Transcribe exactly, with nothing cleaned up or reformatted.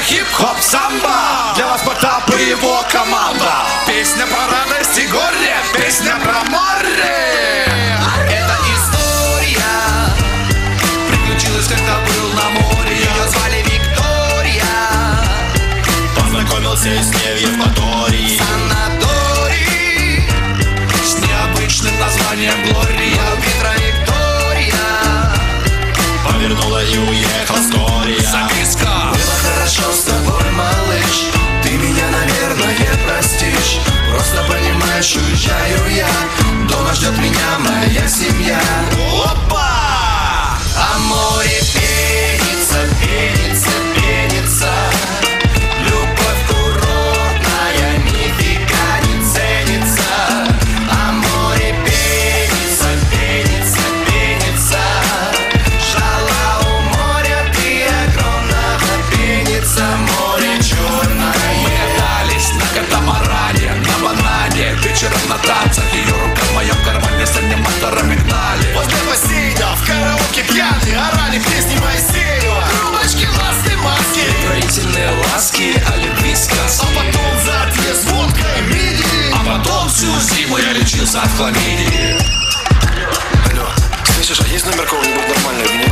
хип-хоп самбо. Для вас Потап и его команда. Песня про радость и горе, песня про море. Это история приключилась, когда был на море. Ее звали Виктория. Познакомился с ней в Евпатории. Санаторий С необычным названием Глория. Петра Виктория. Повернула и уехала вскоре. Записка. Было хорошо с тобой, малыш. Ты меня, наверное, простишь. Просто понимаешь, уезжаю я. Дома ждет меня моя семья. Опа! А море пенится, пенится, пенится. Любовь курортная нифига не ценится. А море пенится, пенится, пенится. Жала у моря ты огромного пенится. Море черное. Мы катались на катамаране, на банане. Вечером на танцах ее рука в моем кармане. С одним моторами гнали. Возле бассейна в караоке пьяные орали песни Моисеева. Трубочки, ласты, маски. Строительные ласки, а любви сказки. А потом за отъезд водка и мидии. А потом всю зиму я лечился от хламидии. Алло, слышишь, а есть номер кого-нибудь нормального?